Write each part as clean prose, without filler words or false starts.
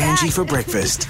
Angie for breakfast.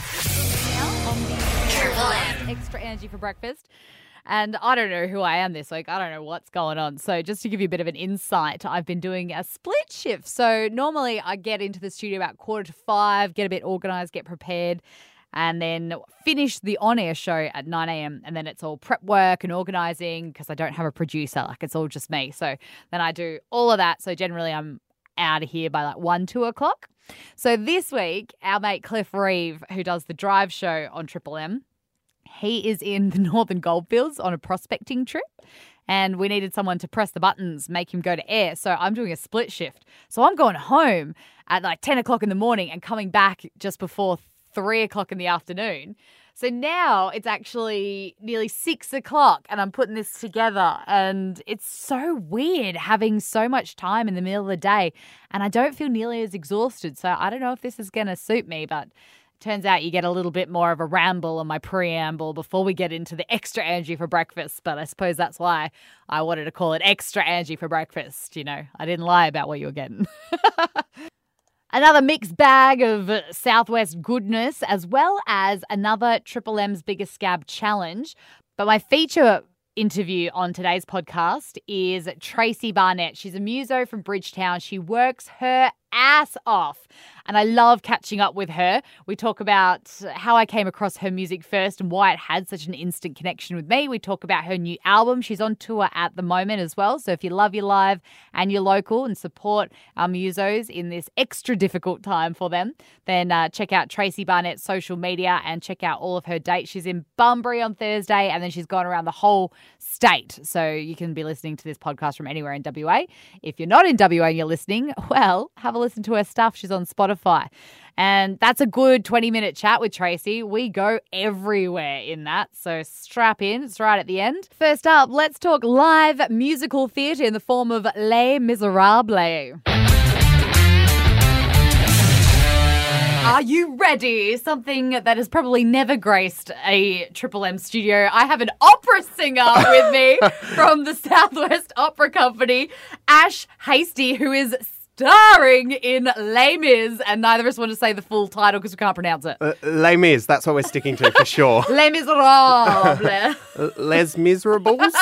Triple M. Extra Angie for breakfast. And I don't know who I am this week. I don't know what's going on. So just to give you a bit of an insight, I've been doing a split shift. So normally I get into the studio about 4:45, get a bit organised, get prepared, and then finish the on-air show at 9 a.m. And then it's all prep work and organising because I don't have a producer. Like, it's all just me. So then I do all of that. So generally I'm out of here by like 1, 2 o'clock. So this week, our mate Cliff Reeve, who does the drive show on Triple M, he is in the Northern Goldfields on a prospecting trip, and we needed someone to press the buttons, make him go to air. So I'm doing a split shift. So I'm going home at like 10 o'clock in the morning and coming back just before 3 o'clock in the afternoon. So now it's actually nearly 6 o'clock and I'm putting this together, and it's so weird having so much time in the middle of the day, and I don't feel nearly as exhausted. So I don't know if this is going to suit me, but turns out you get a little bit more of a ramble on my preamble before we get into the extra Angie for breakfast. But I suppose that's why I wanted to call it extra Angie for breakfast. You know, I didn't lie about what you were getting. Another mixed bag of Southwest goodness, as well as another Triple M's Biggest Scab challenge. But my feature interview on today's podcast is Tracy Barnett. She's a muso from Bridgetown. She works her ass off, and I love catching up with her. We talk about how I came across her music first and why it had such an instant connection with me. We talk about her new album. She's on tour at the moment as well. So if you love your live and your local and support our musos in this extra difficult time for them, then check out Tracy Barnett's social media and check out all of her dates. She's in Bunbury on Thursday, and then she's gone around the whole state. So you can be listening to this podcast from anywhere in WA. If you're not in WA and you're listening, well, have a listen to her stuff. She's on Spotify. And that's a good 20-minute chat with Tracy. We go everywhere in that, so strap in. It's right at the end. First up, let's talk live musical theatre in the form of Les Miserables. Are you ready? Something that has probably never graced a Triple M studio. I have an opera singer with me from the Southwest Opera Company, Ash Hasty, who is starring in Les Mis, and neither of us want to say the full title because we can't pronounce it. Les Mis, that's what we're sticking to for sure. Les Miserables. Les Miserables.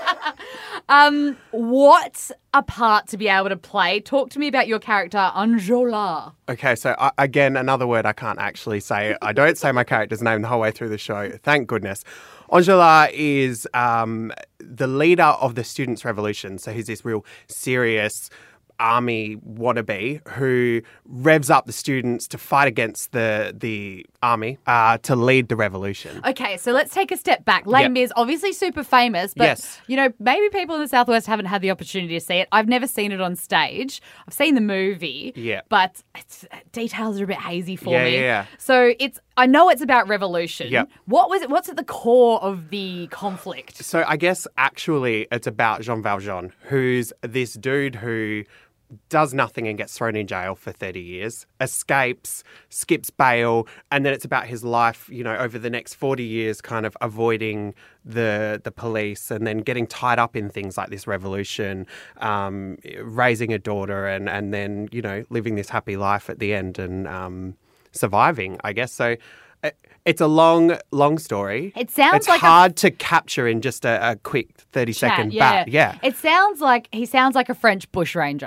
What a part to be able to play. Talk to me about your character, Anjola. Okay, so again, another word I can't actually say. I don't say my character's name the whole way through the show. Thank goodness. Anjola is the leader of the Students' Revolution. So he's this real serious army wannabe who revs up the students to fight against the army to lead the revolution. Okay, so let's take a step back. Les Mis, obviously super famous, but Yes. you know, maybe people in the Southwest haven't had the opportunity to see it. I've never seen it on stage. I've seen the movie, but details are a bit hazy for me. Yeah. So I know it's about revolution. Yep. What's at the core of the conflict? So I guess actually it's about Jean Valjean, who's this dude who does nothing and gets thrown in jail for 30 years, escapes, skips bail, and then it's about his life, you know, over the next 40 years kind of avoiding the police and then getting tied up in things like this revolution, raising a daughter and then, you know, living this happy life at the end and surviving, I guess. So it's a long story. It sounds it's like hard to capture in just a quick 30-second bat. Yeah. It sounds like he sounds like a French bushranger.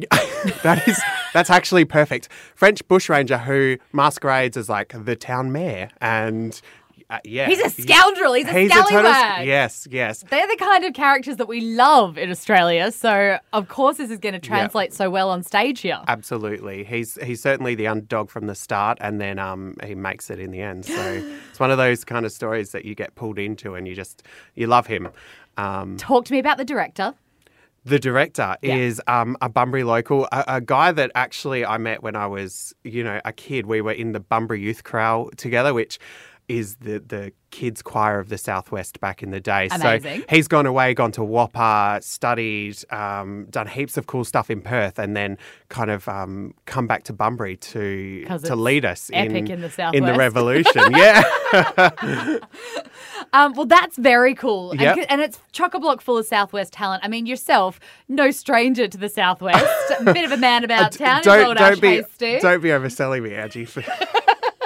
That's actually perfect. French bushranger who masquerades as like the town mayor, and he's a scoundrel. He's a scallywag. Yes. They're the kind of characters that we love in Australia. So of course this is going to translate so well on stage here. Absolutely. He's certainly the underdog from the start, and then he makes it in the end. So it's one of those kind of stories that you get pulled into, and you love him. Talk to me about the director. The director is a Bunbury local, a guy that actually I met when I was, you know, a kid. We were in the Bunbury Youth Chorale together, which is the kids' choir of the Southwest back in the day. Amazing. So he's gone to WAPA, studied, done heaps of cool stuff in Perth, and then kind of come back to Bunbury to lead us in the Southwest. In the revolution. Yeah. Well, that's very cool. Yep. And it's chock-a-block full of Southwest talent. I mean, yourself, no stranger to the Southwest, a bit of a man about town. Don't be Hasty. overselling me, Angie.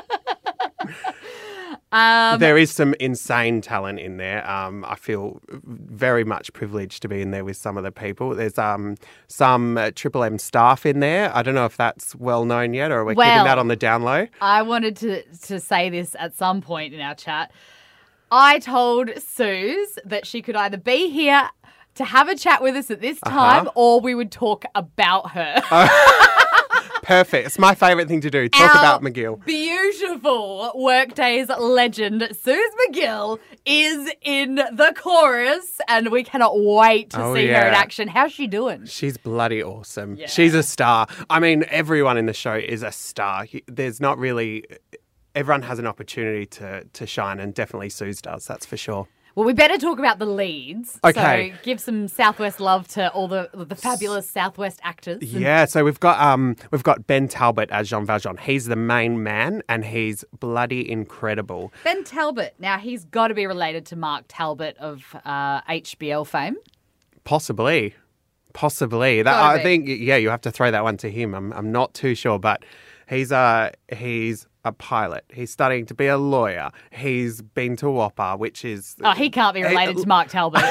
There is some insane talent in there. I feel very much privileged to be in there with some of the people. There's some Triple M staff in there. I don't know if that's well known yet, or are we keeping that on the down low? I wanted to say this at some point in our chat. I told Suze that she could either be here to have a chat with us at this time, or we would talk about her. Perfect. It's my favourite thing to do. Talk about McGill. Beautiful Workdays legend Suze McGill is in the chorus, and we cannot wait to see her in action. How's she doing? She's bloody awesome. Yeah. She's a star. I mean, everyone in the show is a star. There's not really... Everyone has an opportunity to shine, and definitely Suze does, that's for sure. Well, we better talk about the leads. Okay. So give some Southwest love to all the fabulous Southwest actors. Yeah, so we've got Ben Talbot as Jean Valjean. He's the main man, and he's bloody incredible. Ben Talbot. Now, he's got to be related to Mark Talbot of HBL fame. Possibly. I think, you have to throw that one to him. I'm not too sure, but he's a pilot. He's studying to be a lawyer. He's been to WAPA, which is... Oh, he can't be related to Mark Talbot.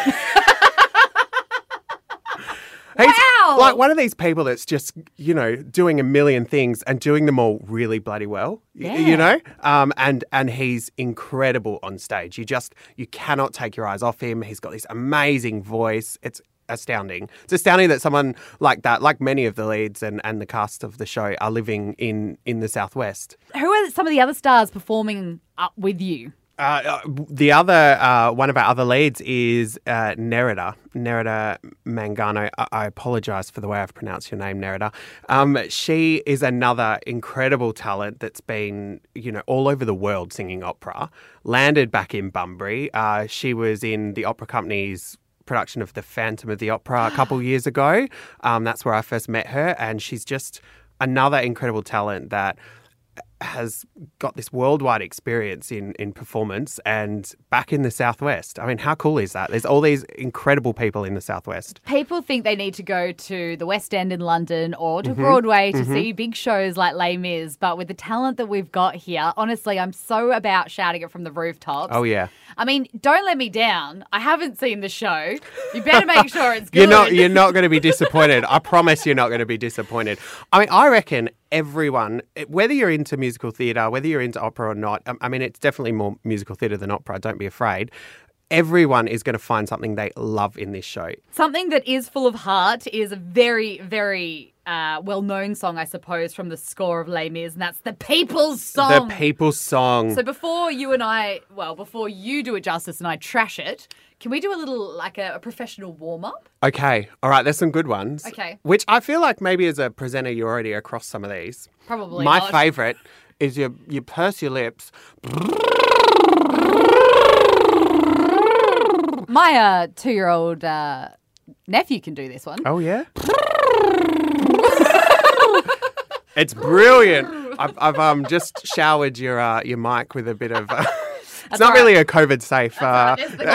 He's wow! like one of these people that's just, doing a million things and doing them all really bloody well, and he's incredible on stage. You cannot take your eyes off him. He's got this amazing voice. It's astounding. It's astounding that someone like that, like many of the leads and the cast of the show, are living in the Southwest. Who are some of the other stars performing up with you? The other one of our other leads is Nerida Mangano. I apologise for the way I've pronounced your name, Nerida. She is another incredible talent that's been, all over the world singing opera. Landed back in Bunbury. She was in the opera company's production of The Phantom of the Opera a couple years ago. That's where I first met her, and she's just another incredible talent that has got this worldwide experience in performance and back in the Southwest. I mean, how cool is that? There's all these incredible people in the Southwest. People think they need to go to the West End in London or to Broadway to see big shows like Les Mis, but with the talent that we've got here, honestly, I'm so about shouting it from the rooftops. Oh, yeah. I mean, don't let me down. I haven't seen the show. You better make sure it's good. You're not going to be disappointed. I promise you're not going to be disappointed. I mean, I reckon everyone, whether you're into musical theatre, whether you're into opera or not, I mean, it's definitely more musical theatre than opera, don't be afraid. Everyone is going to find something they love in this show. Something that is full of heart is a very, very well-known song, I suppose, from the score of Les Mis, and that's The People's Song. The People's Song. So before you do it justice and I trash it, can we do a little, like a professional warm-up? Okay. All right. There's some good ones. Okay. Which I feel like maybe as a presenter, you're already across some of these. Probably My not. favourite is you purse your lips. My 2-year-old nephew can do this one. Oh, yeah? It's brilliant. I've just showered your mic with a bit of... it's not really a COVID safe. It's the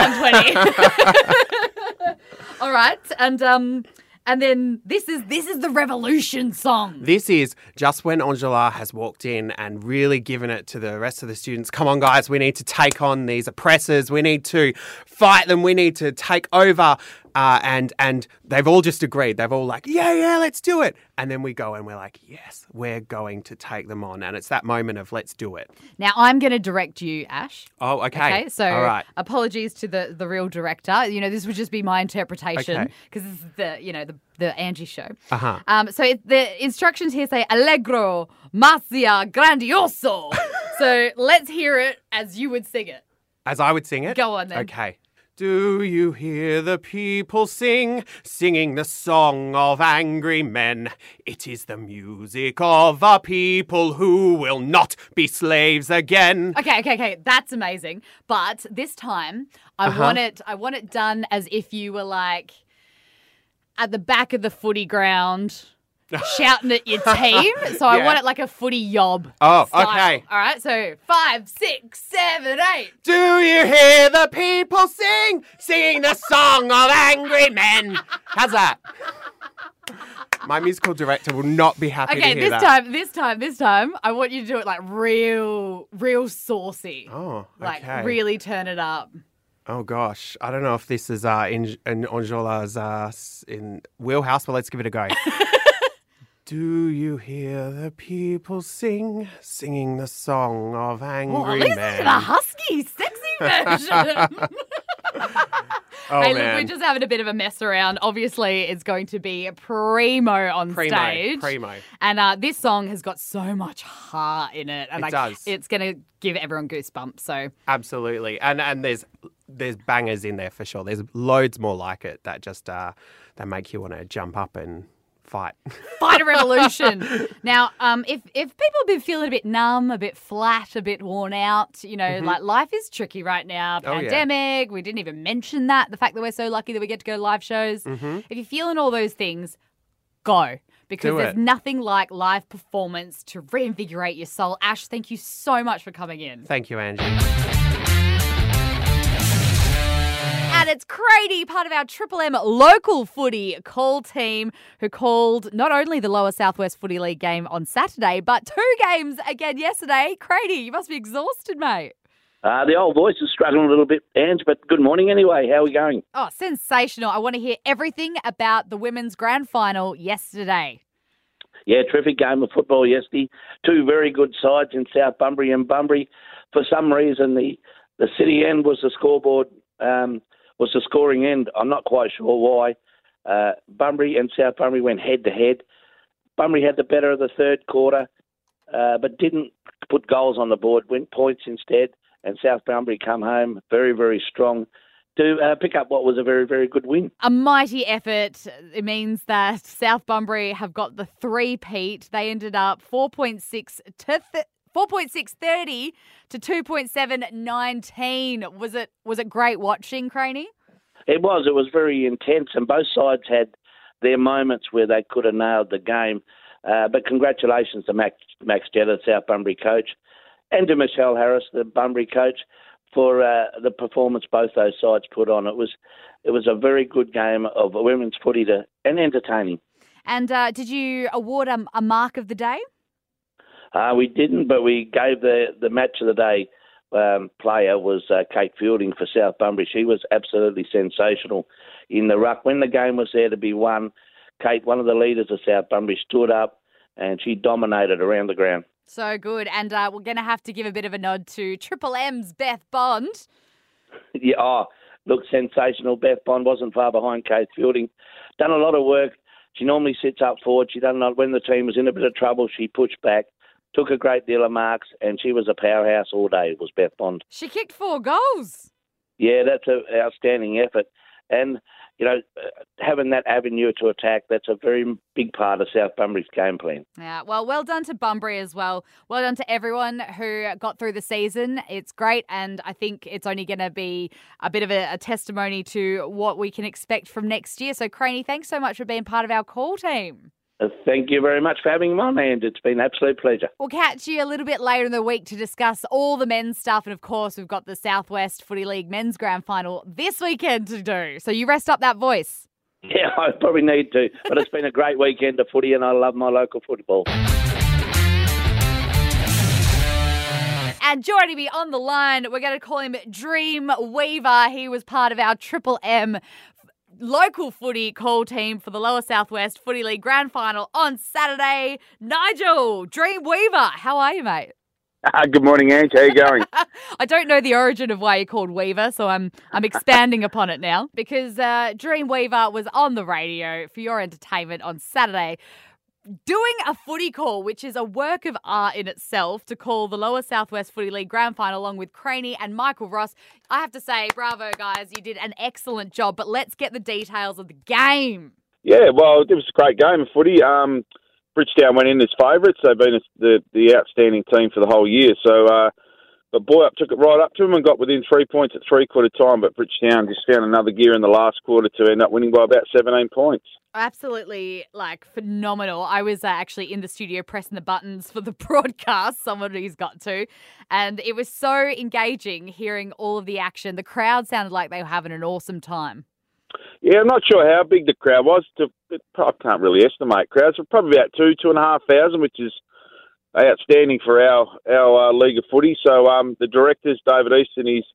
120. All right. And then this is the revolution song. This is just when Angela has walked in and really given it to the rest of the students. Come on, guys, we need to take on these oppressors. We need to fight them. We need to take over. And they've all just agreed. They've all like, yeah, let's do it. And then we go and we're like, yes, we're going to take them on. And it's that moment of let's do it. Now, I'm going to direct you, Ash. Oh, okay. So all right. Apologies to the real director. This would just be my interpretation because this is the Angie show. Uh-huh. So the instructions here say Allegro, Masia, Grandioso. So let's hear it as you would sing it. As I would sing it? Go on then. Okay. Do you hear the people singing the song of angry men? It is the music of a people who will not be slaves again. Okay. That's amazing. But this time, I want it done as if you were like at the back of the footy ground shouting at your team. So I want it like a footy yob. Oh, style. okay. All right. So 5, 6, 7, 8. Do you hear the people singing the song of angry men? How's that? My musical director will not be happy to Okay, hear that. this time, I want you to do it like real saucy. Oh, Like okay. really turn it up. Oh gosh, I don't know if this is in Angela's in wheelhouse, but let's give it a go. Do you hear the people singing the song of angry Well, at least men? it's the husky, sexy version. Oh, hey, man. look, we're just having a bit of a mess around. Obviously, it's going to be primo on stage. Primo. And this song has got so much heart in it. And It does. It's going to give everyone goosebumps. So Absolutely, and there's bangers in there for sure. There's loads more like it that just that make you want to jump up and fight. fight a revolution. Now, if people have been feeling a bit numb, a bit flat, a bit worn out, like life is tricky right now. Oh, yeah. Pandemic, we didn't even mention that. The fact that we're so lucky that we get to go to live shows. If you're feeling all those things, go. Because Do there's it. nothing like live performance to reinvigorate your soul. Ash, thank you so much for coming in. Thank you, Angie. And it's Crady, part of our Triple M local footy call team, who called not only the Lower Southwest Footy League game on Saturday, but 2 games again yesterday. Crady, you must be exhausted, mate. The old voice is struggling a little bit, Ange, but good morning anyway. How are we going? Oh, sensational. I want to hear everything about the women's grand final yesterday. Yeah, terrific game of football yesterday. 2 very good sides in South Bunbury and Bunbury. For some reason, the city end was the scoreboard, was the scoring end. I'm not quite sure why. Bunbury and South Bunbury went head-to-head. Bunbury had the better of the third quarter, but didn't put goals on the board, went points instead, and South Bunbury come home very, very strong to pick up what was a very, very good win. A mighty effort. It means that South Bunbury have got the 3-peat. They ended up 4.630 to 2.719. Was it great watching, Craney? It was very intense, and both sides had their moments where they could have nailed the game. But congratulations to Max Jetta, South Bunbury coach, and to Michelle Harris, the Bunbury coach, for the performance both those sides put on. It was a very good game of women's footy and entertaining. And did you award a mark of the day? We didn't, but we gave the match of the day player was Kate Fielding for South Bunbury. She was absolutely sensational in the ruck. When the game was there to be won, Kate, one of the leaders of South Bunbury, stood up and she dominated around the ground. So good. And we're going to have to give a bit of a nod to Triple M's Beth Bond. Yeah, look, sensational. Beth Bond wasn't far behind Kate Fielding. Done a lot of work. She normally sits up forward. She done a lot when the team was in a bit of trouble. She pushed back, took a great deal of marks, and she was a powerhouse all day. It was Beth Bond. She kicked 4 goals. Yeah, that's an outstanding effort. And, having that avenue to attack, that's a very big part of South Bunbury's game plan. Yeah, well done to Bunbury as well. Well done to everyone who got through the season. It's great, and I think it's only going to be a bit of a testimony to what we can expect from next year. So, Craney, thanks so much for being part of our call team. Thank you very much for having me on, and it's been an absolute pleasure. We'll catch you a little bit later in the week to discuss all the men's stuff. And, of course, we've got the Southwest Footy League men's grand final this weekend to do. So you rest up that voice. Yeah, I probably need to. But it's been a great weekend of footy, and I love my local football. And joining me on the line, we're going to call him Dream Weaver. He was part of our Triple M local footy call team for the Lower Southwest Footy League Grand Final on Saturday. Nigel, Dream Weaver, how are you, mate? Good morning, Ange. How you going? I don't know the origin of why you're called Weaver, so I'm expanding upon it now. Because Dream Weaver was on the radio for your entertainment on Saturday, doing a footy call, which is a work of art in itself, to call the Lower Southwest Footy League Grand Final along with Craney and Michael Ross. I have to say, bravo, guys. You did an excellent job, but let's get the details of the game. Yeah, well, it was a great game of footy. Bridgetown went in as favourites. They've been the outstanding team for the whole year. So, but Boyup took it right up to them and got within 3 points at three-quarter time. But Bridgetown just found another gear in the last quarter to end up winning by about 17 points. Absolutely, phenomenal. I was actually in the studio pressing the buttons for the broadcast. Somebody's got to. And it was so engaging hearing all of the action. The crowd sounded like they were having an awesome time. Yeah, I'm not sure how big the crowd was. I can't really estimate crowds, but probably about 2,500, which is outstanding for our league of footy. So the directors, David East and his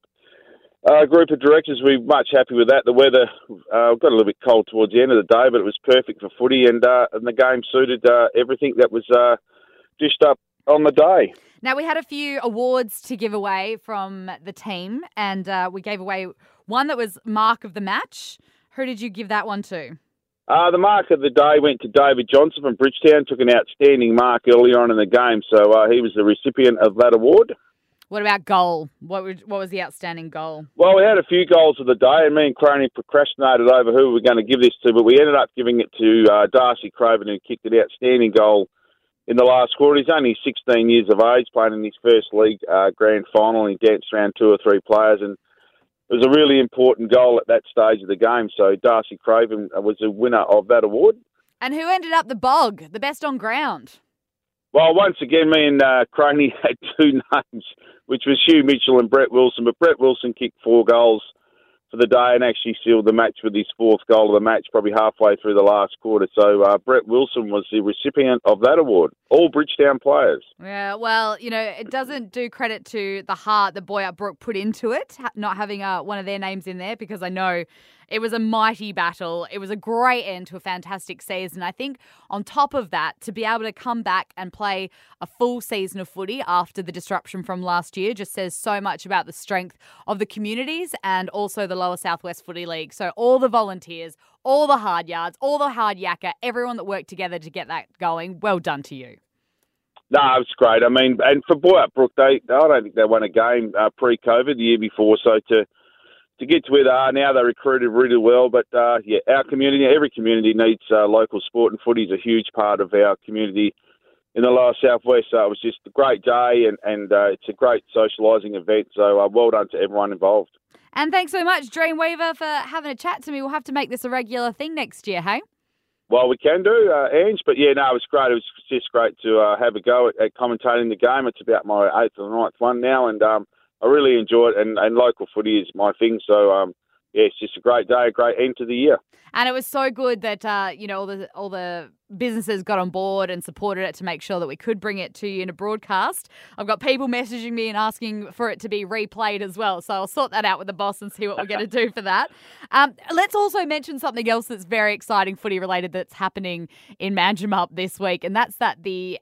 group of directors, we're much happy with that. The weather got a little bit cold towards the end of the day, but it was perfect for footy, and the game suited everything that was dished up on the day. Now, we had a few awards to give away from the team, and we gave away one that was Mark of the Match. Who did you give that one to? The mark of the day went to David Johnson from Bridgetown. Took an outstanding mark earlier on in the game, so he was the recipient of that award. What about goal? What was the outstanding goal? Well, we had a few goals of the day, and me and Croney procrastinated over who we were going to give this to, but we ended up giving it to Darcy Craven, who kicked an outstanding goal in the last quarter. He's only 16 years of age, playing in his first league grand final, and he danced around 2 or 3 players, and it was a really important goal at that stage of the game. So Darcy Craven was the winner of that award. And who ended up the bog, the best on ground? Well, once again, me and Croney had 2 names, which was Hugh Mitchell and Brett Wilson. But Brett Wilson kicked 4 goals for the day and actually sealed the match with his 4th goal of the match, probably halfway through the last quarter. So Brett Wilson was the recipient of that award. All Bridgetown players. Yeah, well, it doesn't do credit to the heart that Boyup Brook put into it, not having one of their names in there, because I know it was a mighty battle. It was a great end to a fantastic season. I think on top of that, to be able to come back and play a full season of footy after the disruption from last year just says so much about the strength of the communities and also the Lower Southwest Footy League. So all the volunteers, all the hard yards, all the hard yakka, everyone that worked together to get that going, well done to you. No, it was great. I mean, and for Boyup Brook, I don't think they won a game pre-COVID the year before, so to get to where they are now, they recruited really well. But, our community, every community needs local sport, and footy is a huge part of our community in the Lower Southwest. So it was just a great day, and it's a great socialising event. So well done to everyone involved. And thanks so much, Dreamweaver, for having a chat to me. We'll have to make this a regular thing next year, hey? Well, we can do, Ange, but it was great. It was just great to have a go at commentating the game. It's about my 8th or 9th one now, and I really enjoy it, and local footy is my thing. So, it's just a great day, a great end to the year. And it was so good that, all the businesses got on board and supported it to make sure that we could bring it to you in a broadcast. I've got people messaging me and asking for it to be replayed as well. So I'll sort that out with the boss and see what we're going to do for that. Let's also mention something else that's very exciting footy related that's happening in Manjimup this week, and that's that the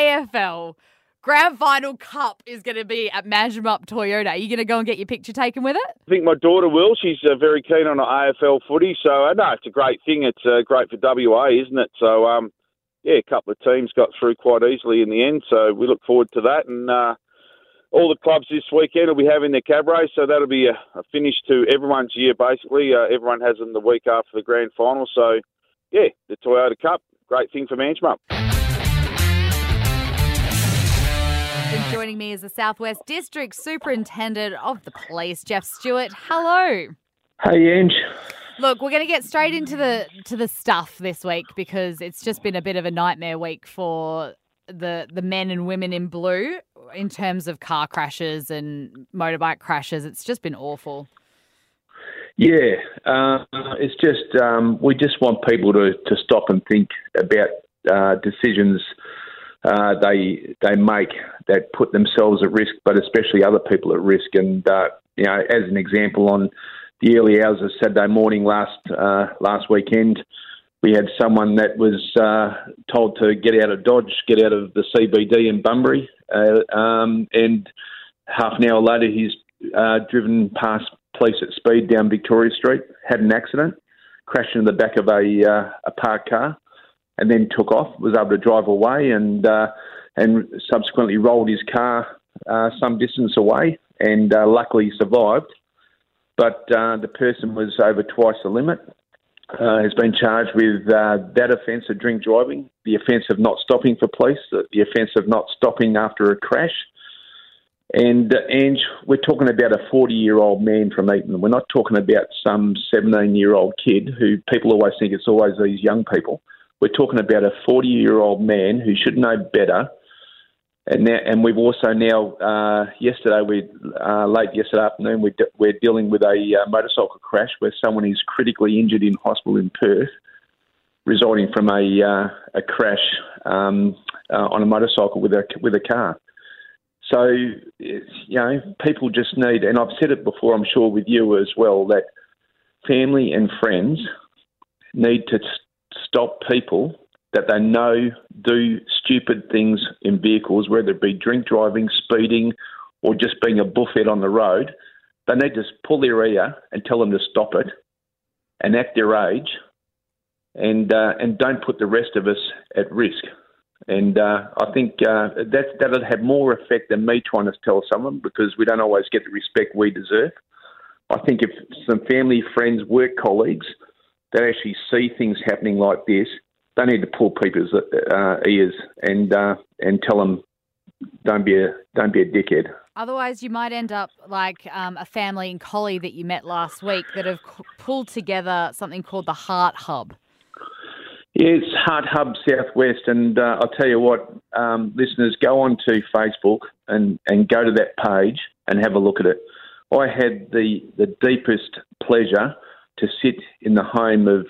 AFL Grand Final Cup is going to be at Manjimup Toyota. Are you going to go and get your picture taken with it? I think my daughter will. She's very keen on AFL footy. So, no, it's a great thing. It's great for WA, isn't it? So, a couple of teams got through quite easily in the end. So we look forward to that. And all the clubs this weekend will be having their cabarets. So that'll be a finish to everyone's year, basically. Everyone has them the week after the grand final. So, the Toyota Cup, great thing for Manjimup. And joining me is the Southwest District Superintendent of the Police, Jeff Stewart. Hello. Hey, Ange. Look, we're going to get straight into the stuff this week because it's just been a bit of a nightmare week for the men and women in blue in terms of car crashes and motorbike crashes. It's just been awful. Yeah, it's just we just want people to stop and think about decisions they make that put themselves at risk, but especially other people at risk. And as an example, on the early hours of Saturday morning last weekend, we had someone that was told to get out of Dodge, get out of the CBD in Bunbury, and half an hour later he's driven past police at speed down Victoria Street, had an accident, crashed into the back of a parked car, and then took off, was able to drive away and subsequently rolled his car some distance away and luckily survived. But the person was over twice the limit, has been charged with that offence of drink driving, the offence of not stopping for police, the offence of not stopping after a crash. And Ange, we're talking about a 40-year-old man from Eton. We're not talking about some 17-year-old kid who people always think it's always these young people. We're talking about a 40-year-old man who should know better. And we've also now, late yesterday afternoon, we're dealing with a motorcycle crash where someone is critically injured in hospital in Perth. resulting from a crash on a motorcycle with a car. So, people just need, and I've said it before, I'm sure with you as well, that family and friends need to stop people that they know do stupid things in vehicles, whether it be drink driving, speeding, or just being a buffhead on the road. They need to pull their ear and tell them to stop it and act their age, and don't put the rest of us at risk. And I think that'll have more effect than me trying to tell someone, because we don't always get the respect we deserve. I think if some family, friends, work colleagues that actually see things happening like this, they need to pull people's ears and tell them, don't be a dickhead. Otherwise, you might end up like a family in Collie that you met last week that have pulled together something called the Heart Hub. Yeah, it's Heart Hub Southwest, and I'll tell you what, listeners, go on to Facebook and go to that page and have a look at it. I had the deepest pleasure to sit in the home of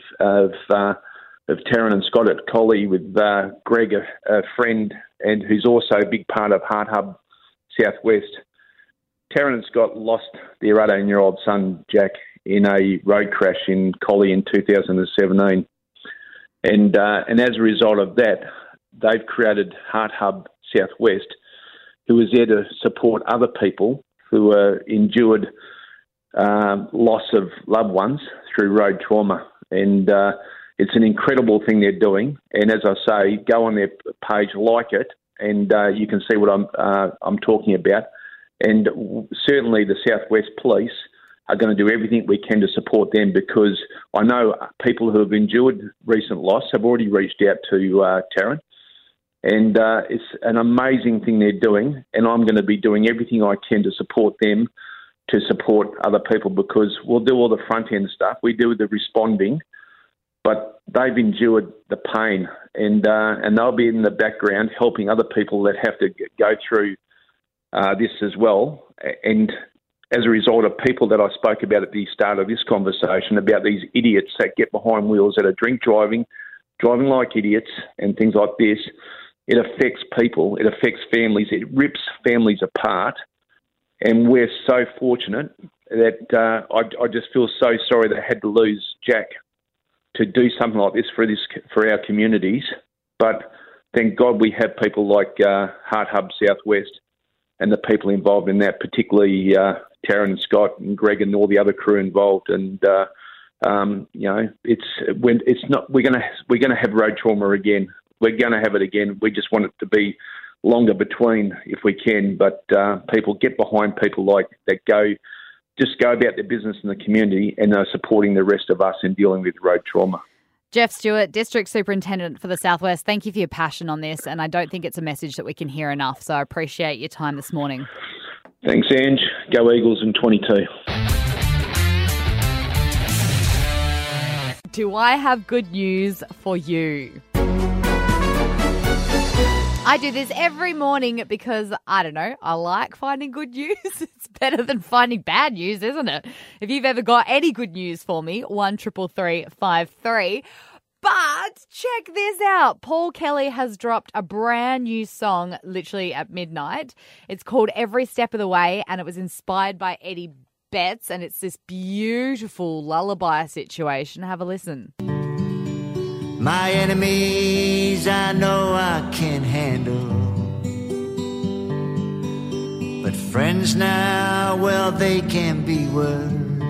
Taryn and Scott at Collie with Greg, a friend, and who's also a big part of Heart Hub Southwest. Taryn and Scott lost their 18-year-old son, Jack, in a road crash in Collie in 2017. And as a result of that, they've created Heart Hub Southwest, who is there to support other people who endured loss of loved ones through road trauma. And it's an incredible thing they're doing. And as I say, go on their page, like it, and you can see what I'm talking about. And certainly the Southwest Police are going to do everything we can to support them, because I know people who have endured recent loss have already reached out to Taryn. And it's an amazing thing they're doing, and I'm going to be doing everything I can to support them, to support other people, because we'll do all the front-end stuff. We do the responding, but they've endured the pain, and they'll be in the background helping other people that have to go through this as well. And as a result of people that I spoke about at the start of this conversation, about these idiots that get behind wheels that are drink driving like idiots and things like this, it affects people, it affects families, it rips families apart. And we're so fortunate that I just feel so sorry that I had to lose Jack to do something like this for our communities. But thank God we have people like Heart Hub Southwest and the people involved in that, particularly Taryn and Scott and Greg and all the other crew involved. And it's not. We're going to have road trauma again. We're going to have it again. We just want it to be longer between if we can. But people get behind people like that go about their business in the community and are supporting the rest of us in dealing with road trauma. Jeff Stewart, District Superintendent for the Southwest, thank you for your passion on this, and I don't think it's a message that we can hear enough, so I appreciate your time this morning. Thanks, Ange. Go Eagles in 22. Do I have good news for you? I do this every morning because, I don't know, I like finding good news. It's better than finding bad news, isn't it? If you've ever got any good news for me, 133353. But check this out. Paul Kelly has dropped a brand new song literally at midnight. It's called Every Step of the Way, and it was inspired by Eddie Betts, and it's this beautiful lullaby situation. Have a listen. My enemies I know I can handle, but friends now, well, they can be worse.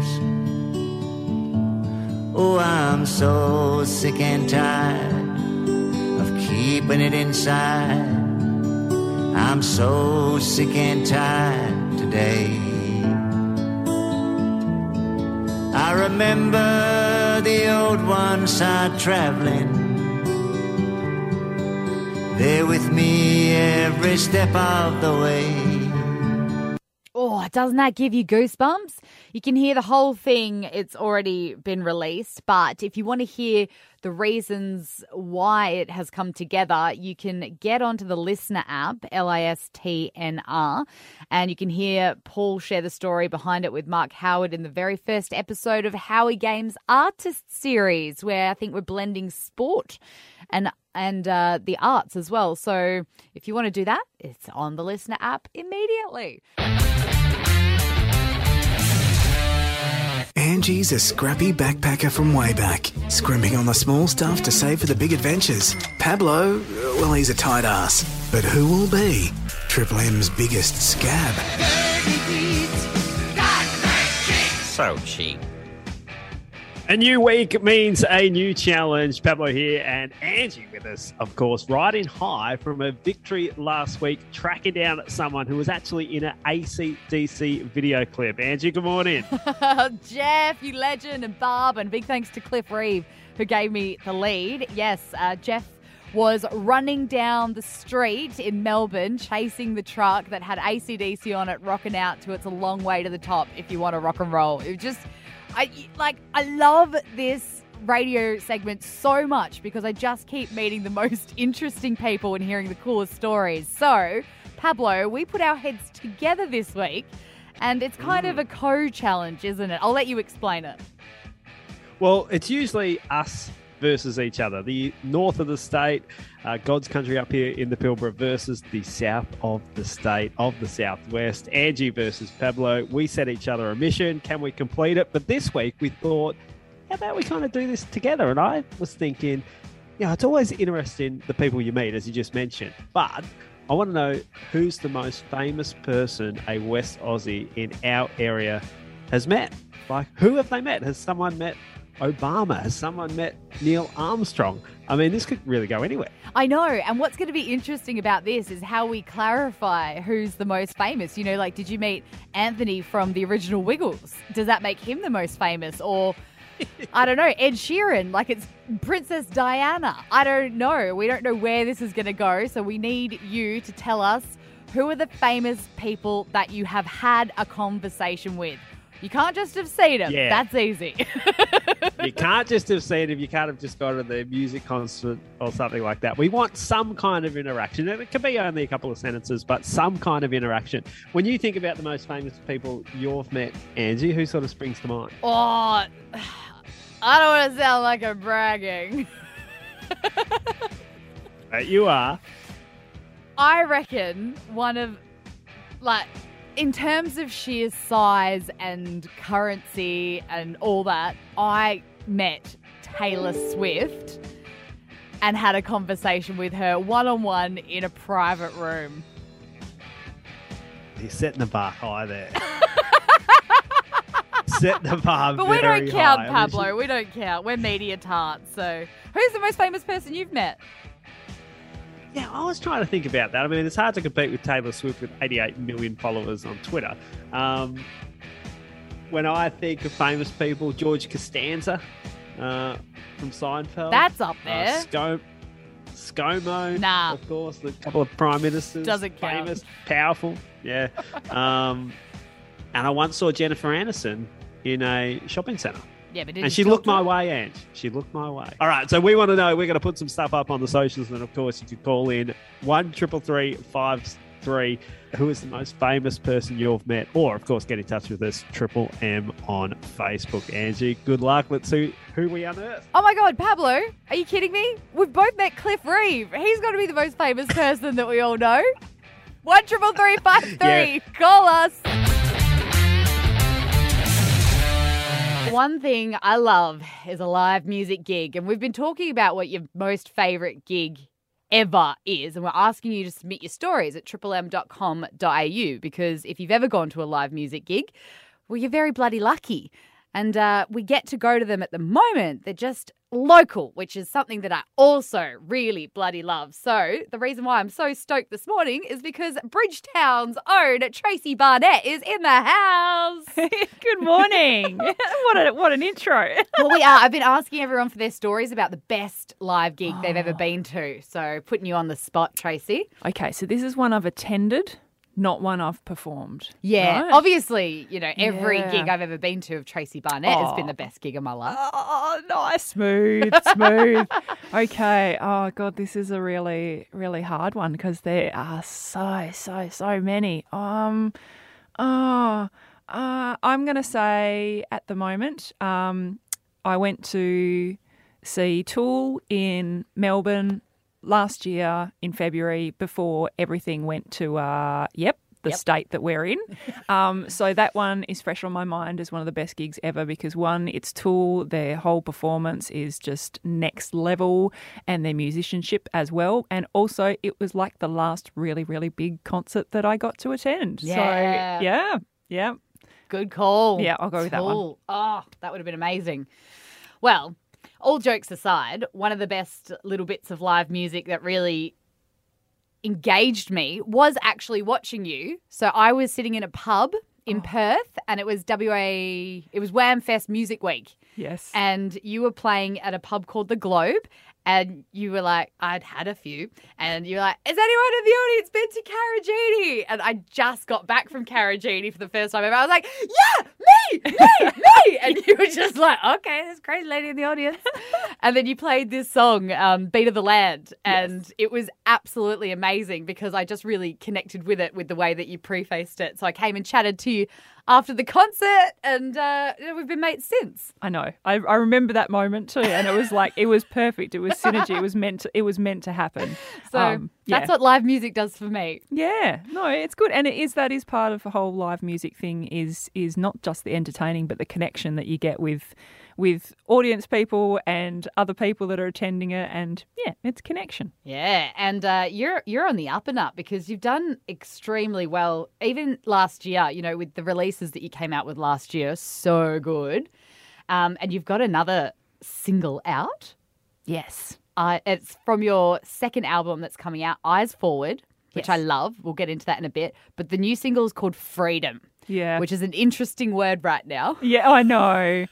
Oh, I'm so sick and tired of keeping it inside. I'm so sick and tired today. I remember the old ones are traveling. They're with me every step of the way. Oh, doesn't that give you goosebumps? You can hear the whole thing. It's already been released. But if you want to hear the reasons why it has come together, you can get onto the Listener app, LISTNR, and you can hear Paul share the story behind it with Mark Howard in the very first episode of Howie Games Artist Series, where I think we're blending sport and the arts as well. So if you want to do that, it's on the Listener app immediately. Angie's a scrappy backpacker from way back, scrimping on the small stuff to save for the big adventures. Pablo, well, he's a tight ass. But who will be Triple M's biggest scab? So cheap. A new week means a new challenge. Pablo here and Angie with us, of course, riding high from a victory last week, tracking down someone who was actually in an AC/DC video clip. Angie, good morning. Jeff, you legend, and Barb, and big thanks to Cliff Reeve, who gave me the lead. Yes, Jeff was running down the street in Melbourne, chasing the truck that had AC/DC on it, rocking out to It's a Long Way to the Top if you want to rock and roll. It was just... I love this radio segment so much because I just keep meeting the most interesting people and hearing the coolest stories. So, Pablo, we put our heads together this week and it's kind of a co-challenge, isn't it? I'll let you explain it. Well, it's usually us versus each other. The north of the state, God's country up here in the Pilbara versus the south of the state of the southwest. Angie versus Pablo. We set each other a mission. Can we complete it? But this week we thought, how about we kind of do this together? And I was thinking, it's always interesting the people you meet, as you just mentioned. But I want to know who's the most famous person a West Aussie in our area has met. Like, who have they met? Has someone met Obama? Has someone met Neil Armstrong? I mean, this could really go anywhere. I know. And what's going to be interesting about this is how we clarify who's the most famous. You know, like, did you meet Anthony from the original Wiggles? Does that make him the most famous? Or, I don't know, Ed Sheeran, like it's Princess Diana. I don't know. We don't know where this is going to go. So we need you to tell us who are the famous people that you have had a conversation with. You can't just have seen them. Yeah. That's easy. You can't just have seen them. You can't have just gone to their music concert or something like that. We want some kind of interaction. It could be only a couple of sentences, but some kind of interaction. When you think about the most famous people you've met, Angie, who sort of springs to mind? Oh, I don't want to sound like I'm bragging. You are. I reckon one of, in terms of sheer size and currency and all that, I met Taylor Swift and had a conversation with her one-on-one in a private room. You're setting the bar high there. Setting the bar but very high. We don't count, Pablo. We don't count. We're media tarts. So who's the most famous person you've met? Yeah, I was trying to think about that. I mean, it's hard to compete with Taylor Swift with 88 million followers on Twitter. When I think of famous people, George Costanza from Seinfeld. That's up there. ScoMo, nah. Of course, the couple of prime ministers. Doesn't count. Famous, powerful, yeah. And I once saw Jennifer Aniston in a shopping centre. Yeah, but and she looked my way, Ange. She looked my way. All right, so we want to know. We're going to put some stuff up on the socials, and of course, you can call in 133353. Who is the most famous person you've met? Or, of course, get in touch with us, Triple M on Facebook. Angie, good luck. Let's see who we unearth. Oh my God, Pablo, are you kidding me? We've both met Cliff Reeve. He's got to be the most famous person that we all know. 133353. Yeah. Call us. One thing I love is a live music gig, and we've been talking about what your most favourite gig ever is, and we're asking you to submit your stories at triplem.com.au, because if you've ever gone to a live music gig, well, you're very bloody lucky. And we get to go to them at the moment. They're just local, which is something that I also really bloody love. So the reason why I'm so stoked this morning is because Bridgetown's own Tracy Barnett is in the house. Good morning. What an intro. Well, we are. I've been asking everyone for their stories about the best live gig they've ever been to. So putting you on the spot, Tracy. Okay, so this is one I've attended, not one I've performed. Yeah, right? obviously, you know, every Yeah. gig I've ever been to of Tracy Barnett has been the best gig of my life. Oh, nice. Smooth, smooth. Okay. Oh, God, this is a really, really hard one because there are so many. I'm going to say at the moment, I went to see Tool in Melbourne last year in February before everything went to, the state that we're in. So that one is fresh on my mind as one of the best gigs ever because, one, it's Tool. Their whole performance is just next level and their musicianship as well. And also it was like the last really, really big concert that I got to attend. Yeah. So, yeah. Good call. Yeah, I'll go with that one. Tool. Oh, that would have been amazing. Well, all jokes aside, one of the best little bits of live music that really engaged me was actually watching you. So I was sitting in a pub in Perth and it was Wham Fest Music Week. Yes. And you were playing at a pub called The Globe and you were like, I'd had a few, and you were like, has anyone in the audience been to Carragini? And I just got back from Carragini for the first time ever. I was like, yeah, me. And you were just like, okay, there's a crazy lady in the audience. And then you played this song, Beat of the Land, and it was absolutely amazing because I just really connected with it with the way that you prefaced it. So I came and chatted to you after the concert, and we've been mates since. I know. I remember that moment too, and it was like it was perfect. It was synergy. It was meant to happen. So that's what live music does for me. Yeah, no, it's good, and that is part of the whole live music thing. Is not just the entertaining, but the connection that you get with audience people and other people that are attending it, and it's connection. Yeah, and you're on the up and up because you've done extremely well. Even last year, you know, with the releases that you came out with last year, so good. And you've got another single out. Yes. It's from your second album that's coming out, Eyes Forward, which I love. We'll get into that in a bit. But the new single is called Freedom. Yeah. Which is an interesting word right now. Yeah, I know.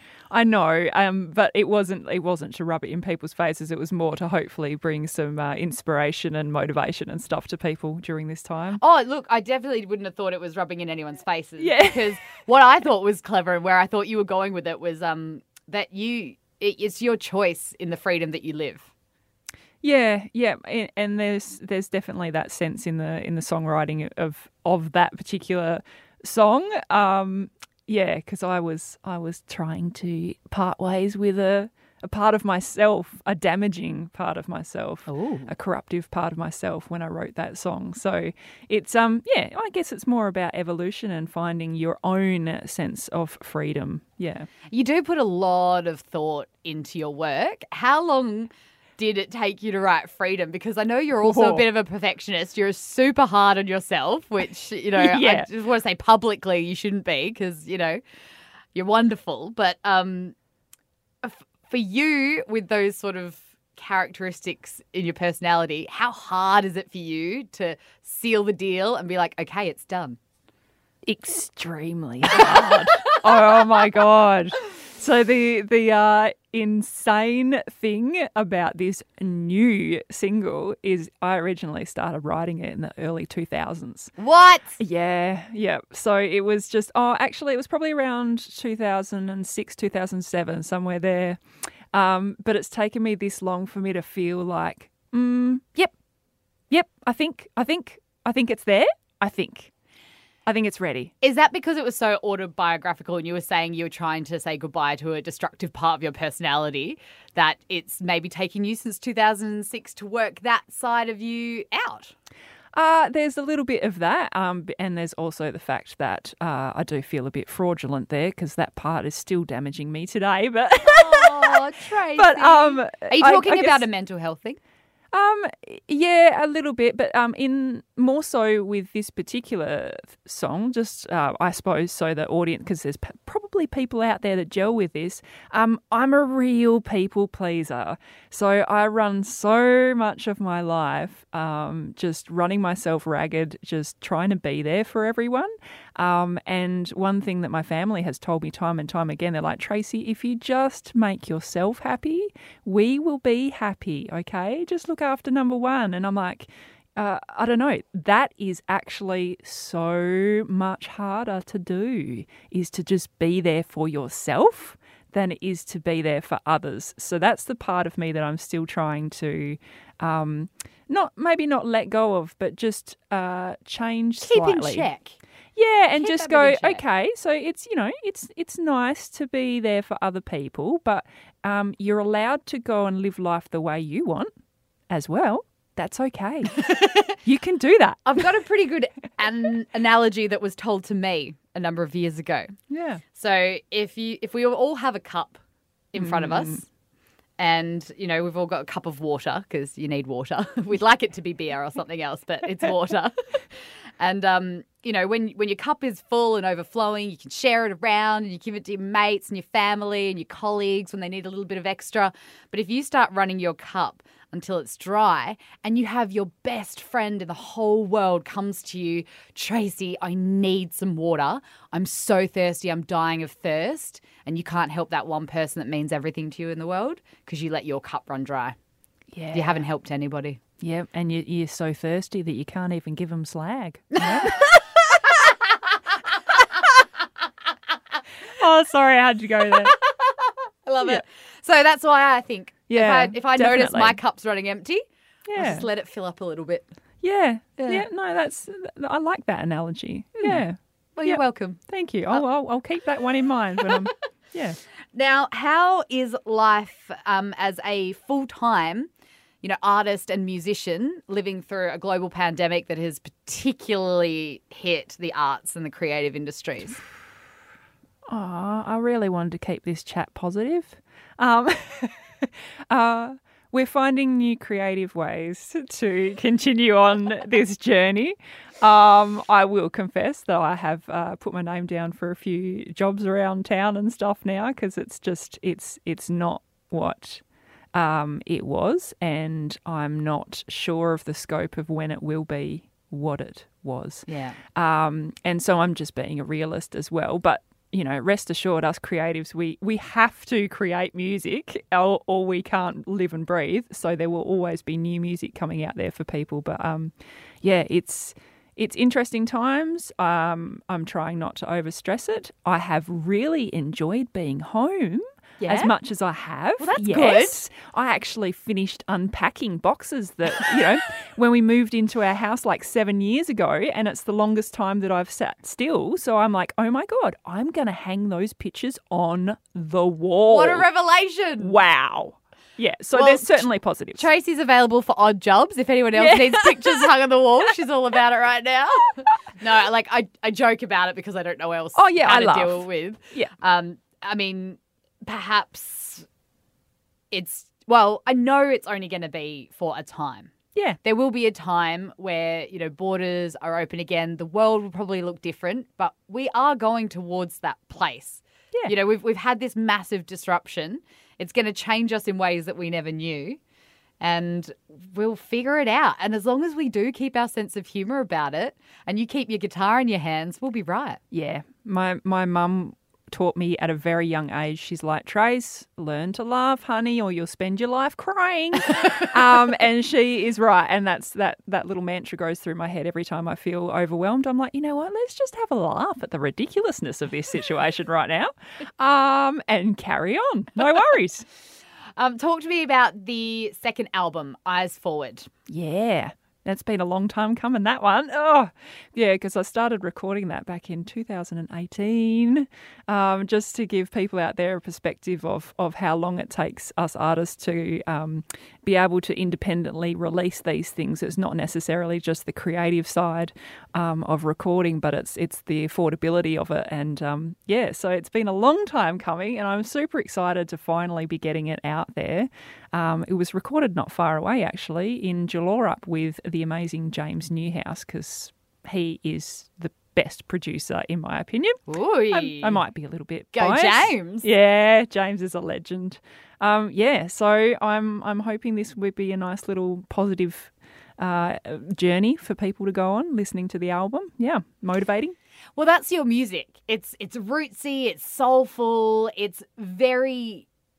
But it wasn't to rub it in people's faces. It was more to hopefully bring some inspiration and motivation and stuff to people during this time. Oh, look, I definitely wouldn't have thought it was rubbing in anyone's faces. Yeah. Because what I thought was clever and where I thought you were going with it was that it's your choice in the freedom that you live. Yeah, and there's definitely that sense in the songwriting of that particular song. Because I was trying to part ways with a part of myself, a damaging part of myself, a corruptive part of myself when I wrote that song. So it's I guess it's more about evolution and finding your own sense of freedom. Yeah. You do put a lot of thought into your work. How long did it take you to write Freedom? Because I know you're also a bit of a perfectionist. You're super hard on yourself, which, you know, I just want to say publicly you shouldn't be because, you know, you're wonderful. But for you, with those sort of characteristics in your personality, how hard is it for you to seal the deal and be like, okay, it's done? Extremely hard. Oh, my God. So the insane thing about this new single is I originally started writing it in the early 2000s. What? Yeah. So it was just, actually it was probably around 2006, 2007, somewhere there. But it's taken me this long for me to feel like, yep, I think it's there. I think it's ready. Is that because it was so autobiographical and you were saying you were trying to say goodbye to a destructive part of your personality that it's maybe taken you since 2006 to work that side of you out? There's a little bit of that, and there's also the fact that I do feel a bit fraudulent there because that part is still damaging me today. But oh, Tracy. But are you talking I guess, about a mental health thing? Yeah, a little bit, but in more so with this particular song, just I suppose so the audience, because there's probably people out there that gel with this. I'm a real people pleaser, so I run so much of my life just running myself ragged, just trying to be there for everyone. And one thing that my family has told me time and time again, they're like, Tracy, if you just make yourself happy, we will be happy, okay? Just look after number one. And I'm like, I don't know, that is actually so much harder to do, is to just be there for yourself than it is to be there for others. So that's the part of me that I'm still trying to not let go of, but just change slightly. Keep in check. Yeah, and Keep just that bit go, in check. okay, so it's, it's nice to be there for other people, but you're allowed to go and live life the way you want as well. That's okay. You can do that. I've got a pretty good analogy that was told to me a number of years ago. Yeah. So if we all have a cup in front of us, and we've all got a cup of water because you need water. We'd like it to be beer or something else, but it's water. And when your cup is full and overflowing, you can share it around and you give it to your mates and your family and your colleagues when they need a little bit of extra. But if you start running your cup until it's dry and you have your best friend in the whole world comes to you, Tracy, I need some water. I'm so thirsty. I'm dying of thirst. And you can't help that one person that means everything to you in the world because you let your cup run dry. Yeah. You haven't helped anybody. Yeah, and you're so thirsty that you can't even give them slag. Oh, sorry, I had to go there. I love it. So that's why I think if I notice definitely. my cup's running empty, I Yeah. just let it fill up a little bit. Yeah. Yeah. Yeah. No, I like that analogy. Yeah. Well, you're Yeah. welcome. Thank you. I'll keep that one in mind when I'm. Yeah. Now, how is life as a full-time, artist and musician living through a global pandemic that has particularly hit the arts and the creative industries? Oh, I really wanted to keep this chat positive. We're finding new creative ways to continue on this journey. I will confess that I have put my name down for a few jobs around town and stuff now because it's not what it was, and I'm not sure of the scope of when it will be what it was. Yeah. And so I'm just being a realist as well. But rest assured, us creatives, we have to create music or we can't live and breathe. So there will always be new music coming out there for people. But it's interesting times. I'm trying not to overstress it. I have really enjoyed being home. Yeah? As much as I have. Well, that's yes. Good. I actually finished unpacking boxes that, when we moved into our house like 7 years ago, and it's the longest time that I've sat still. So I'm like, oh my God, I'm going to hang those pictures on the wall. What a revelation. Wow. Yeah, so Well, there's certainly positives. Tracy's available for odd jobs. If anyone else needs pictures hung on the wall, she's all about it right now. No, I joke about it because I don't know what else Oh, yeah, how I to laugh. deal with. Yeah. I mean, perhaps I know it's only going to be for a time. Yeah. There will be a time where, borders are open again. The world will probably look different, but we are going towards that place. Yeah. We've had this massive disruption. It's going to change us in ways that we never knew, and we'll figure it out. And as long as we do keep our sense of humour about it and you keep your guitar in your hands, we'll be right. Yeah. My mum taught me at a very young age. She's like, Trace, learn to laugh, honey, or you'll spend your life crying. And she is right. And that little mantra goes through my head every time I feel overwhelmed. I'm like, you know what? Let's just have a laugh at the ridiculousness of this situation right now, and carry on. No worries. Talk to me about the second album, Eyes Forward. Yeah. That's been a long time coming, that one. Oh, yeah, because I started recording that back in 2018, just to give people out there a perspective of how long it takes us artists to be able to independently release these things. It's not necessarily just the creative side of recording, but it's the affordability of it. And so it's been a long time coming, and I'm super excited to finally be getting it out there. It was recorded not far away, actually, in Jalarup with the amazing James Newhouse, because he is the best producer, in my opinion. Ooh. I might be a little bit Go biased. James. Yeah, James is a legend. So I'm hoping this would be a nice little positive journey for people to go on listening to the album. Yeah, motivating. Well, that's your music. It's rootsy, it's soulful, it's very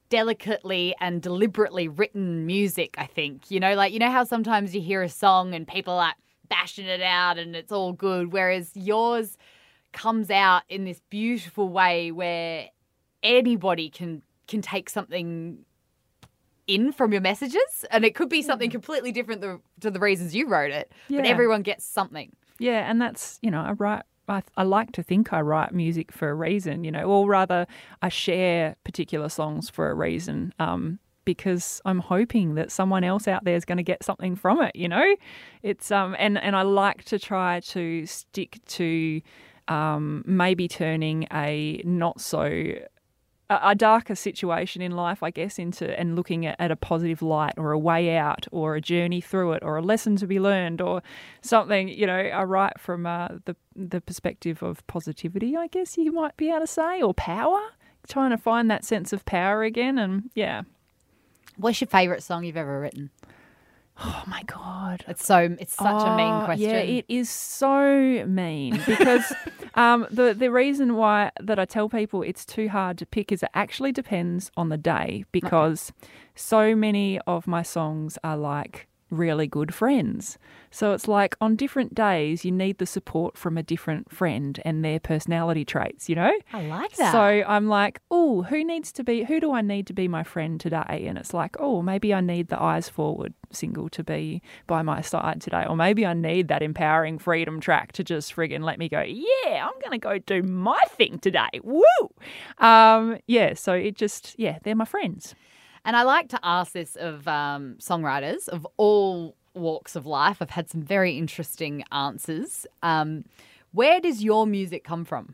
delicately and deliberately written music, I think. You know how sometimes you hear a song and people are like bashing it out and it's all good, whereas yours comes out in this beautiful way where anybody can take something in from your messages, and it could be something completely different to the reasons you wrote it, but everyone gets something. Yeah, and that's, I like to think I write music for a reason, or rather I share particular songs for a reason, because I'm hoping that someone else out there is going to get something from it, It's and I like to try to stick to maybe turning a not so a darker situation in life, I guess, into and looking at a positive light or a way out or a journey through it or a lesson to be learned or something. I write from the perspective of positivity, I guess you might be able to say, or power, trying to find that sense of power again. And yeah. What's your favourite song you've ever written? Oh my God. It's such a mean question. Yeah, it is so mean because the reason why that I tell people it's too hard to pick is it actually depends on the day, because so many of my songs are like really good friends. So it's like on different days you need the support from a different friend and their personality traits, I like that. So I'm like, who do I need to be my friend today? And it's like, maybe I need the Eyes Forward single to be by my side today. Or maybe I need that empowering freedom track to just friggin' let me go, yeah, I'm going to go do my thing today. Woo! So it just, they're my friends. And I like to ask this of songwriters of all walks of life. I've had some very interesting answers. Where does your music come from?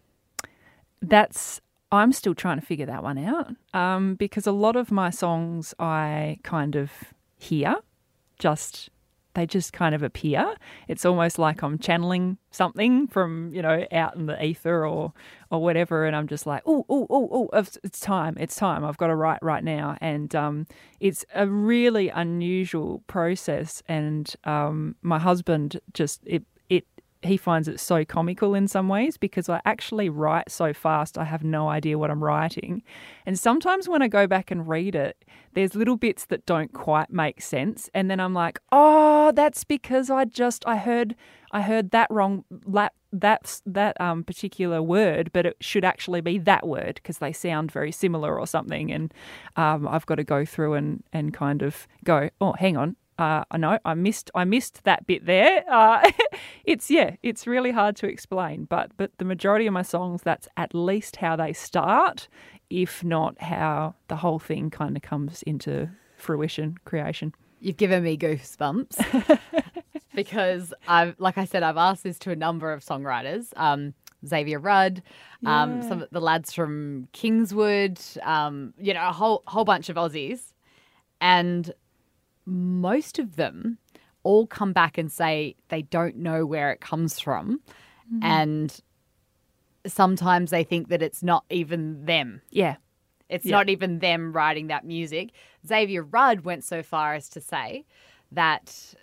I'm still trying to figure that one out, because a lot of my songs I kind of hear, they just kind of appear. It's almost like I'm channeling something from, out in the ether or whatever, and I'm just like, it's time. I've got to write right now. And it's a really unusual process. And my husband he finds it so comical in some ways because I actually write so fast I have no idea what I'm writing. And sometimes when I go back and read it, there's little bits that don't quite make sense. And then I'm like, that's because I heard that wrong, that particular word, but it should actually be that word because they sound very similar or something. And I've got to go through and kind of go, hang on. I know I missed that bit there. It's really hard to explain, but the majority of my songs, that's at least how they start, if not how the whole thing kind of comes into fruition, creation. You've given me goosebumps because I've asked this to a number of songwriters. Xavier Rudd, some of the lads from Kingswood, a whole bunch of Aussies, and most of them all come back and say they don't know where it comes from. Mm-hmm. And sometimes they think that it's not even them. Yeah. It's not even them writing that music. Xavier Rudd went so far as to say that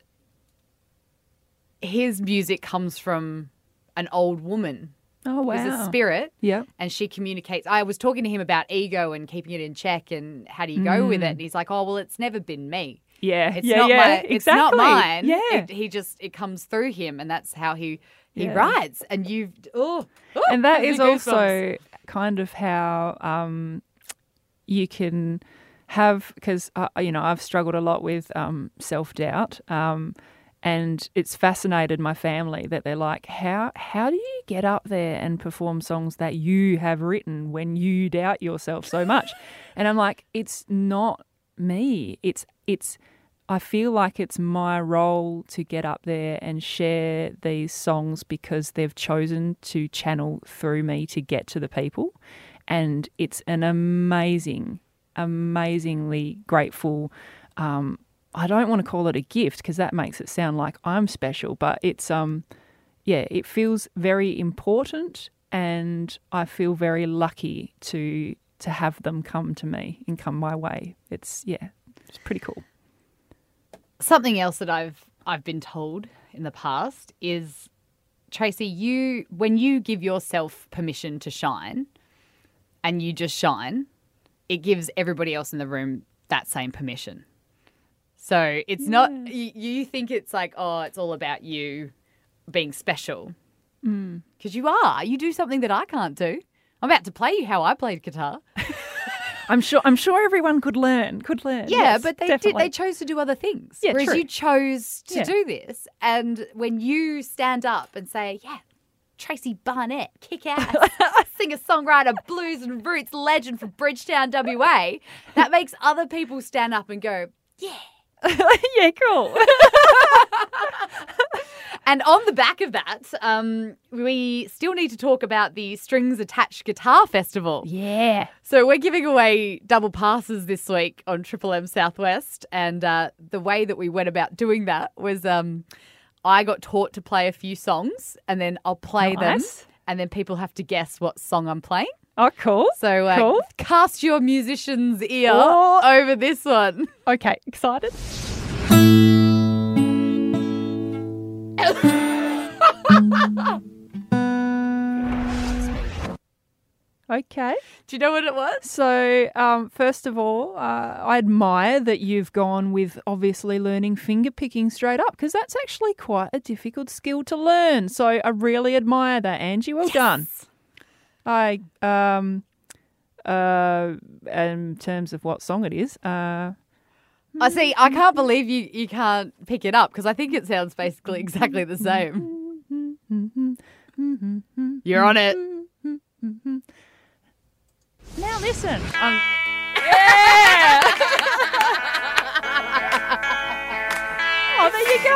his music comes from an old woman. Oh, wow. Who's a spirit. Yeah. And she communicates. I was talking to him about ego and keeping it in check and how do you go with it? And he's like, it's never been me. Yeah, it's not mine. Yeah, it comes through him, and that's how he writes. And and that is also kind of how you can have, because I've struggled a lot with self-doubt, and it's fascinated my family that they're like, how do you get up there and perform songs that you have written when you doubt yourself so much? And I'm like, it's not me. I feel like it's my role to get up there and share these songs because they've chosen to channel through me to get to the people. And it's an amazingly grateful, I don't want to call it a gift because that makes it sound like I'm special, but it's, it feels very important, and I feel very lucky to have them come to me and come my way. It's pretty cool. Something else that I've been told in the past is, Tracy, when you give yourself permission to shine and you just shine, it gives everybody else in the room that same permission. So it's not, you think it's like, oh, it's all about you being special. Because you are. You do something that I can't do. I'm about to play you how I played guitar. I'm sure everyone could learn. Yeah, yes, but they chose to do other things. Yeah, whereas true. you chose to do this. And when you stand up and say, yeah, Tracy Barnett, kick ass, singer-songwriter, blues and roots legend from Bridgetown, WA, that makes other people stand up and go, yeah. Yeah, cool. And on the back of that, we still need to talk about the Strings Attached Guitar Festival. Yeah. So we're giving away double passes this week on Triple M Southwest. And the way that we went about doing that was I got taught to play a few songs and then I'll play them. And then people have to guess what song I'm playing. Oh, cool. So cool. Cast your musician's ear over this one. Okay, excited? Okay. Do you know what it was? So, first of all, I admire that you've gone with obviously learning finger picking straight up, because that's actually quite a difficult skill to learn. So I really admire that, Angie. Well done. In terms of what song it is, I see. I can't believe you can't pick it up because I think it sounds basically exactly the same. You're on it. Now listen. Yeah! Oh, there you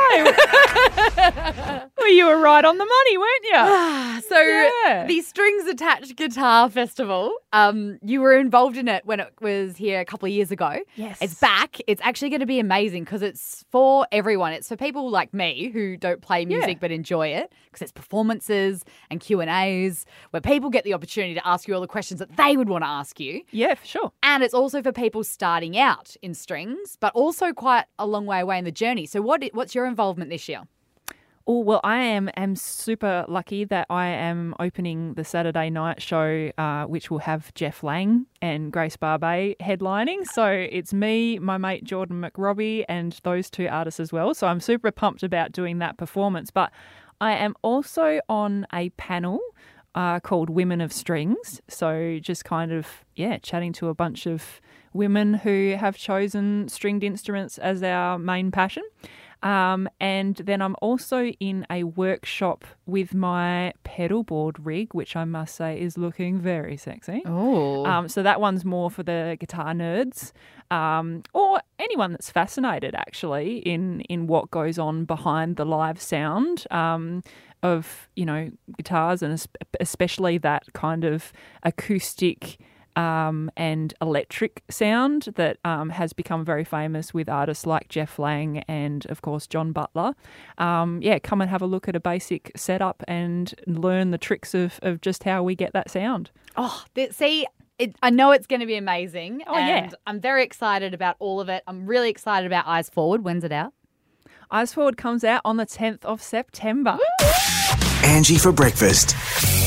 go. Well, you were right on the money, weren't you? So the Strings Attached Guitar Festival, you were involved in it when it was here a couple of years ago. Yes. It's back. It's actually going to be amazing because it's for everyone. It's for people like me who don't play music but enjoy it, because it's performances and Q&As where people get the opportunity to ask you all the questions that they would want to ask you. Yeah, for sure. And it's also for people starting out in strings, but also quite a long way away in the journey. So what's your involvement this year? Oh, well, I am super lucky that I am opening the Saturday night show, which will have Jeff Lang and Grace Barbe headlining. So it's me, my mate Jordan McRobbie, and those two artists as well. So I'm super pumped about doing that performance. But I am also on a panel called Women of Strings. So just kind of, chatting to a bunch of women who have chosen stringed instruments as our main passion. And then I'm also in a workshop with my pedal board rig, which I must say is looking very sexy. Oh. So that one's more for the guitar nerds, or anyone that's fascinated actually in what goes on behind the live sound of, guitars, and especially that kind of acoustic and electric sound that has become very famous with artists like Jeff Lang and, of course, John Butler. Come and have a look at a basic setup and learn the tricks of just how we get that sound. Oh, I know it's going to be amazing. Oh, and yeah. I'm very excited about all of it. I'm really excited about Eyes Forward. When's it out? Eyes Forward comes out on the 10th of September. Angie for breakfast.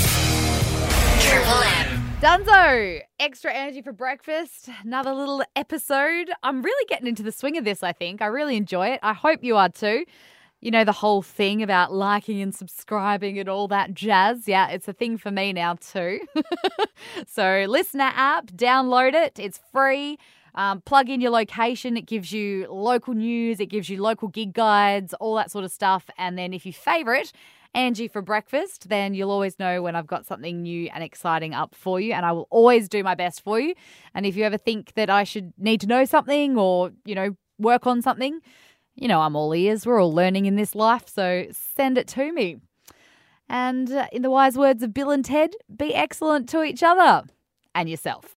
Triple M. Dunzo, extra energy for breakfast. Another little episode. I'm really getting into the swing of this, I think. I really enjoy it. I hope you are too. You know, the whole thing about liking and subscribing and all that jazz. Yeah, it's a thing for me now too. So Listener app, download it. It's free. Plug in your location. It gives you local news. It gives you local gig guides, all that sort of stuff. And then if you favourite Angie for breakfast, then you'll always know when I've got something new and exciting up for you, and I will always do my best for you. And if you ever think that I should need to know something or, work on something, I'm all ears. We're all learning in this life, so send it to me. And in the wise words of Bill and Ted, be excellent to each other and yourself.